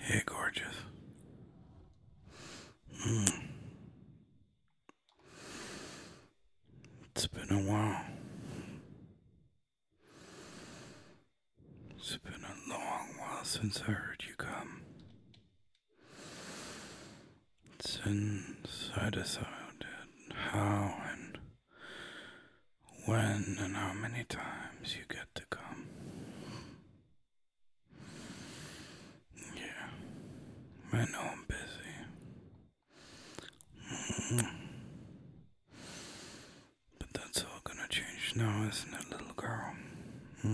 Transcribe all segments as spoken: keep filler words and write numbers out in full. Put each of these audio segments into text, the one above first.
Hey, gorgeous. Mm. It's been a while. It's been a long while since I heard you come. Since I decided how and when and how many times you get to come. Yeah, I know I'm busy. Mm. But that's all gonna change now, isn't it, little girl? Hmm?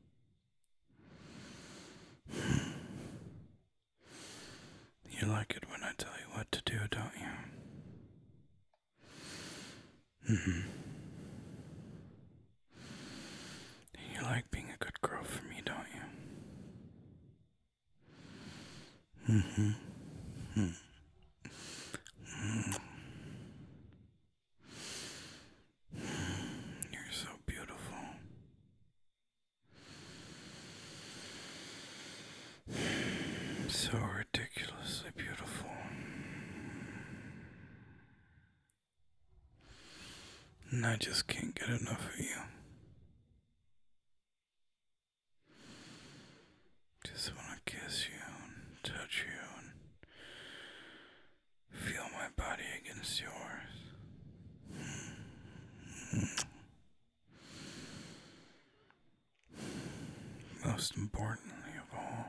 You like it when I tell you what to do, don't you? Mm-hmm. You like being a good girl for me, don't you? Mm-hmm. Mm. You're so beautiful. So ridiculously beautiful. And I just can't get enough of you. Just want to kiss you and touch you and feel my body against yours. Most importantly of all,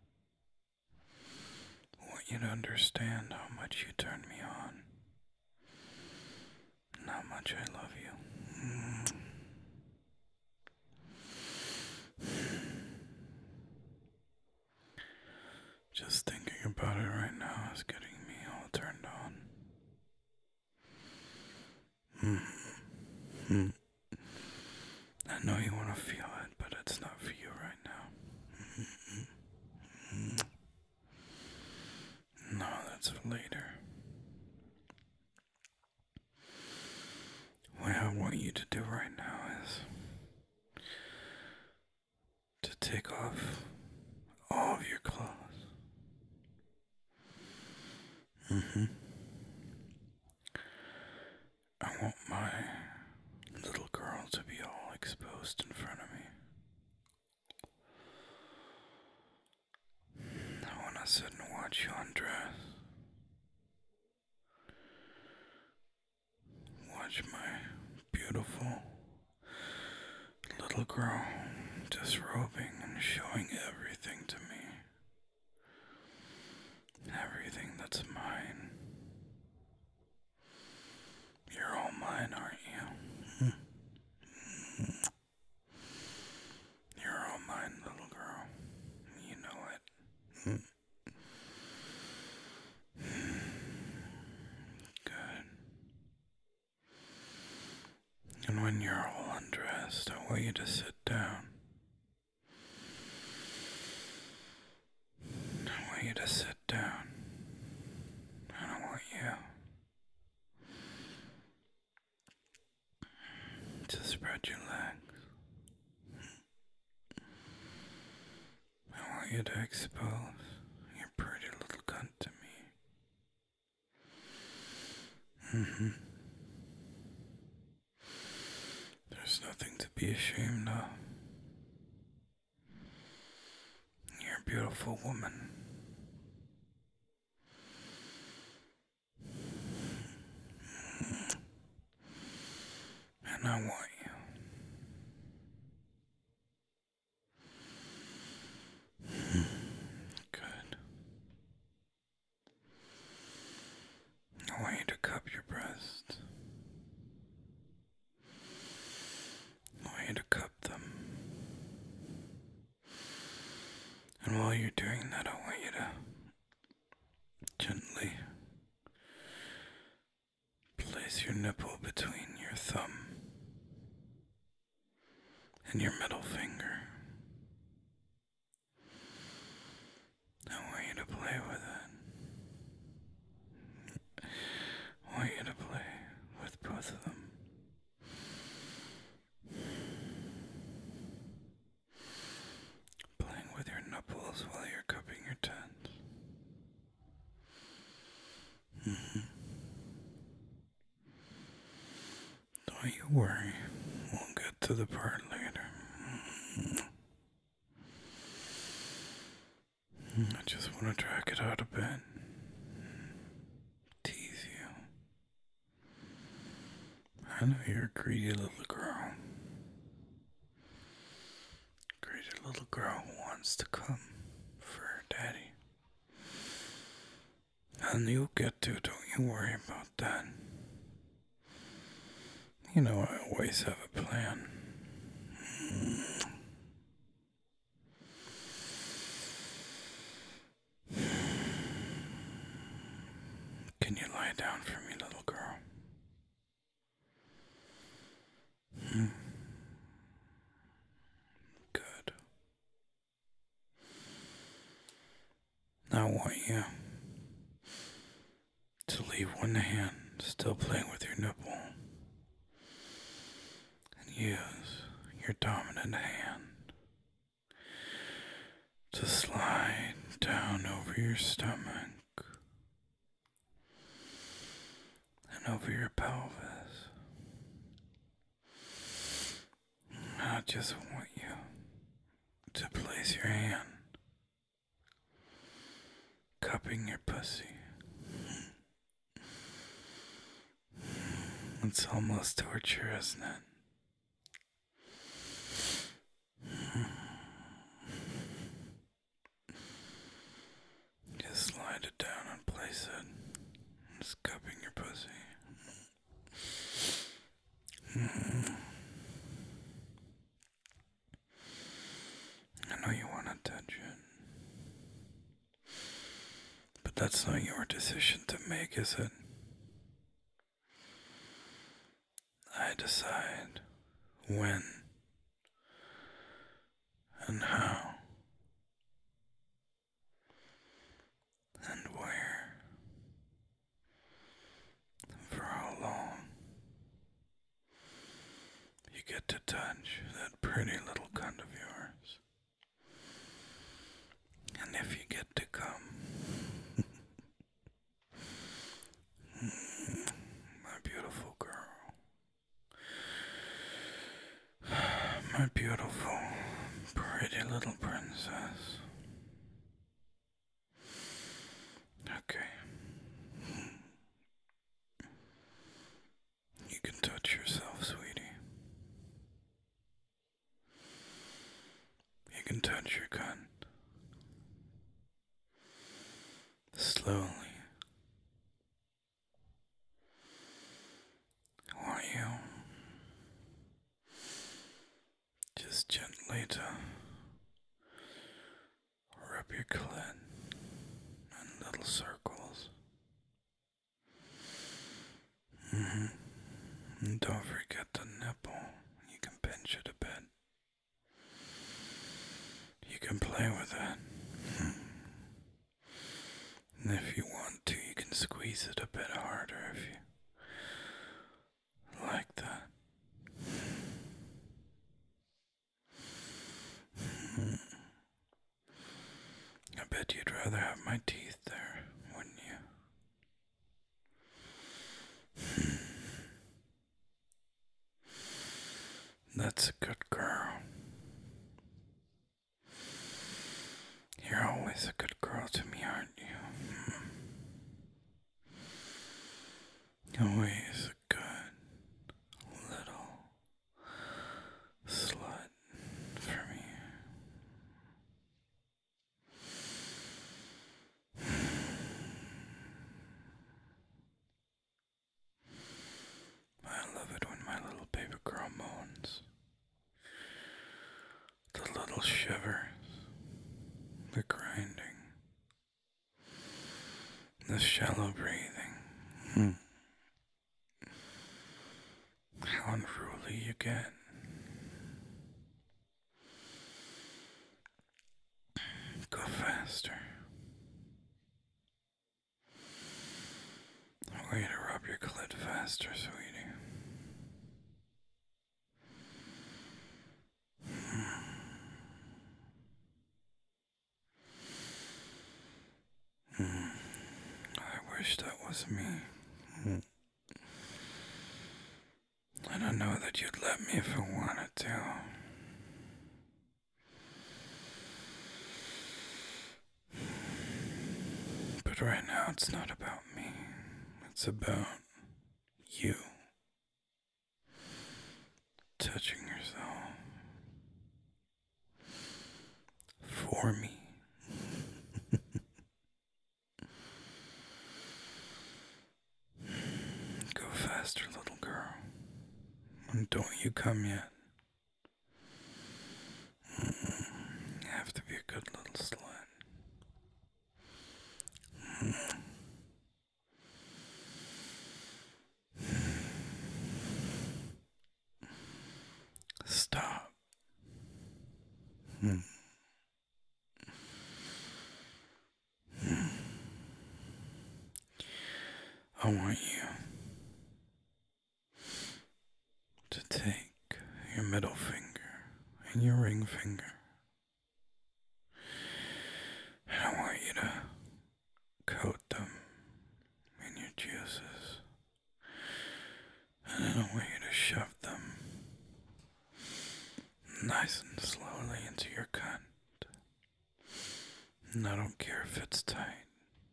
I want you to understand how much you turn me on and how much I love you. Just thinking about it right now is getting me all turned on. Mm-hmm. I know you want to feel it, but it's not for you right now. Mm-hmm. No, that's for later. What I want you to do right now is to take off all of your clothes. Mm-hmm. I want my little girl to be all exposed in front of me. I want to sit and watch you undress. Watch my beautiful little girl disrobing and showing everything to me. Everything that's mine. You're all mine, aren't you? You're all mine, little girl. You know it. Good. And when you're all undressed, I want you to sit down. I want you to sit down. And I want you to spread your legs. I want you to expose your pretty little cunt to me. Mm-hmm. There's nothing to be ashamed of. You're a beautiful woman. And I want you. Good. I want you to cup your breasts. I want you to cup them. And while you're doing that, I want you to gently place your nipple between your thumb and your middle finger. I want you to play with it. I want you to play with both of them. Playing with your nipples while you're cupping your tits. worry. We'll get to the part later. I just want to drag it out of bed. Tease you. I know you're a greedy little girl. Greedy little girl who wants to come for her daddy. And you'll get to, don't you worry about that. You know I always have a plan. Can you lie down for me, little girl? Hmm. Good. Now I want you to leave one hand still playing with your nipple and use your dominant hand to slide down over your stomach and over your pelvis. I just want you to place your hand cupping your pussy. It's almost torture, isn't it? Just slide it down and place it. Just cupping your pussy. I know you want to touch it. But that's not your decision to make, is it? I decide when and how and where and for how long you get to touch that pretty little cunt of yours. And if you get to come, my beautiful girl, my beautiful, pretty little princess. Okay. You can touch yourself, sweetie. You can touch your cunt. Slowly. I want you just gently to rub your clit in little circles. Mm-hmm. And don't forget the nipple. You can pinch it a bit. You can play with it. And if you want to, you can squeeze it a bit harder if you like that. I bet you'd rather have my teeth there, wouldn't you? That's a good girl. You're always a good girl to me, aren't you? Always a good little slut for me. I love it when my little baby girl moans. The little shivers, the grinding, the shallow breathing. Hmm. How unruly you get. Go faster. I want you to rub your clit faster, sweetie. Hmm. I wish that was me. I don't know that said you'd let me if I wanted to. But right now it's not about me. It's about you touching yourself for me. Go faster, little girl. And don't you come yet. Mm, you have to be a good little slut. Mm. Stop. Mm. Mm. I want you to take your middle finger and your ring finger, and I want you to coat them in your juices, and I don't want you to shove them nice and slowly into your cunt. And I don't care if it's tight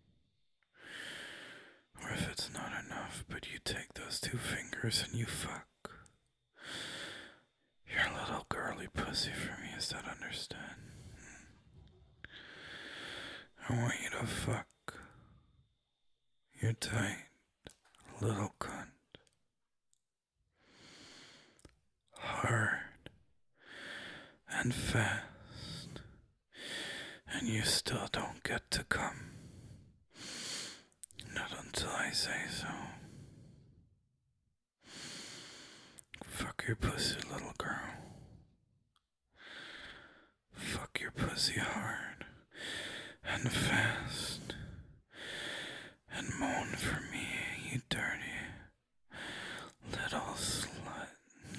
or if it's not enough, but you take those two fingers and you fuck your little girly pussy for me. Is that understood? I want you to fuck your tight little cunt hard and fast, and you still don't get to come. Not until I say so. Fuck your pussy, little girl. Fuck your pussy hard and fast, and moan for me, you dirty little slut.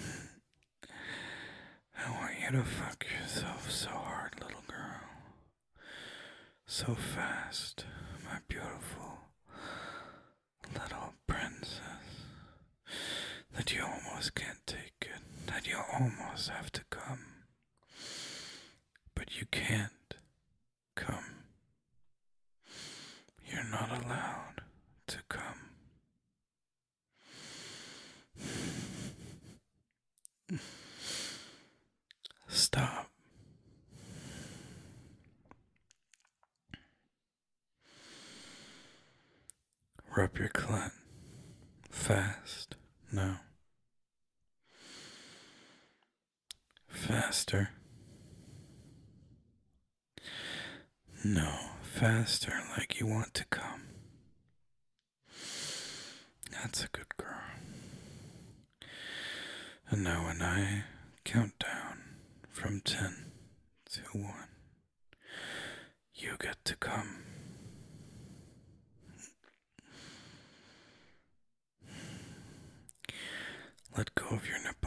I want you to fuck yourself so hard, little girl. So fast, my beautiful little princess, that you almost can't take it, that you almost have to come. But you can't come. You're not allowed to come. Stop. Rub your clit. Fast. No. Faster. No. Faster, like you want to come. That's a good girl. And now when I count down from ten to one, you get to come. Let go of your nipple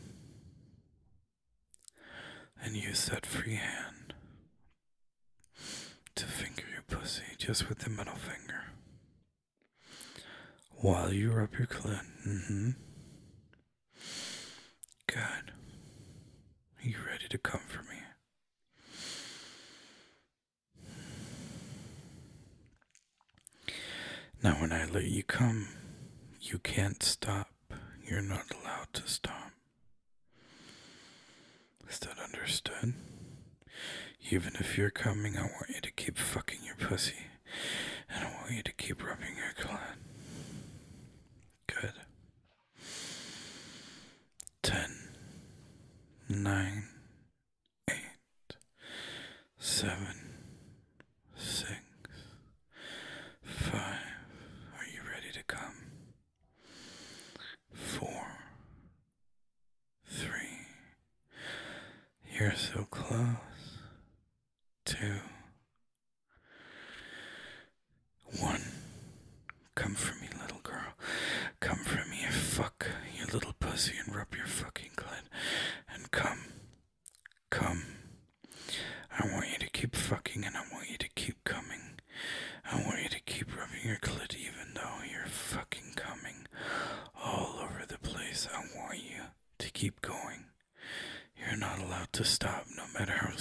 and use that free hand to finger your pussy just with the middle finger while you rub your clit. Mm-hmm. Good. Are you ready to come for me? Now when I let you come, you can't stop. You're not allowed to stop. Is that understood? Even if you're coming, I want you to keep fucking your pussy. And I want you to keep rubbing your clit. Good. Ten. Nine. Eight. Seven. Six. Five. Are you ready to come? Four. Three. You're so close. Two. One. Come for me, little girl. Come for me. Fuck your little pussy and rub your fucking clit. And come. Come. I want you to keep fucking and I want you to keep coming. I want you to keep rubbing your clit even though you're fucking coming all over the place. I want you to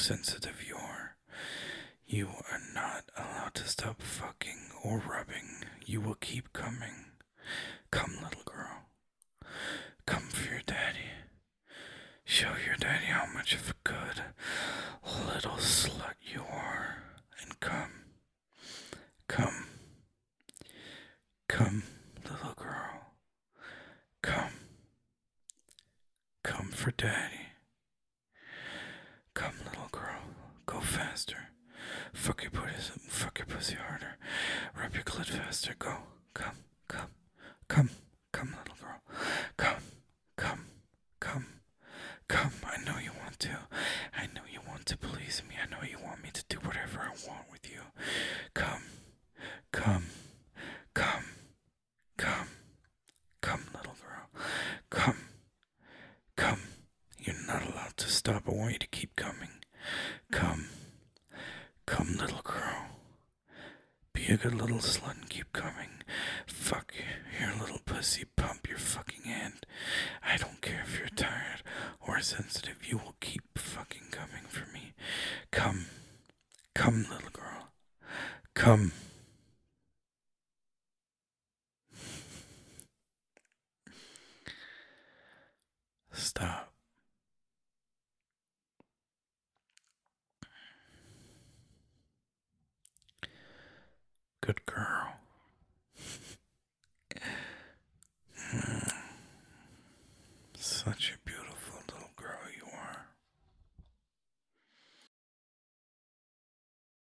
sensitive you are. You are not allowed to stop fucking or rubbing. You will keep coming. Come, little girl. Come for your daddy. Show your daddy how much of a good little slut you are. And come. Come. Come, little girl. Come. Come for daddy. Come, little girl. Go faster. Fuck your pussy, fuck your pussy harder. Rub your clit faster. Go. Come. Come. Come. Come, little girl. Come. Come. Come. Come. I know you want to. I know you want to please me. I know you want me to do whatever I want with you. Come. Come. Come. Come. Come, little girl. Come. Come. You're not allowed to stop. I want you to keep coming. Come. Come, little girl. Be a good little slut and keep coming. Fuck your little pussy. Pump your fucking hand. I don't care if you're tired or sensitive. You will keep fucking coming for me. Come. Come, little girl. Come. Stop. Good girl.